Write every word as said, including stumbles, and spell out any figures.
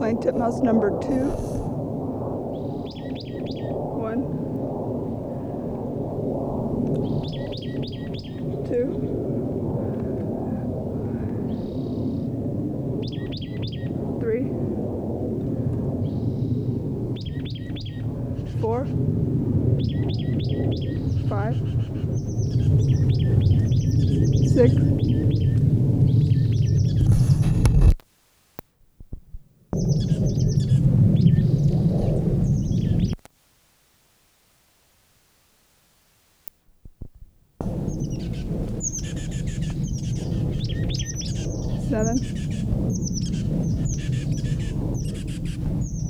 playing titmouse number two. One, two, three, four, five, six, seven,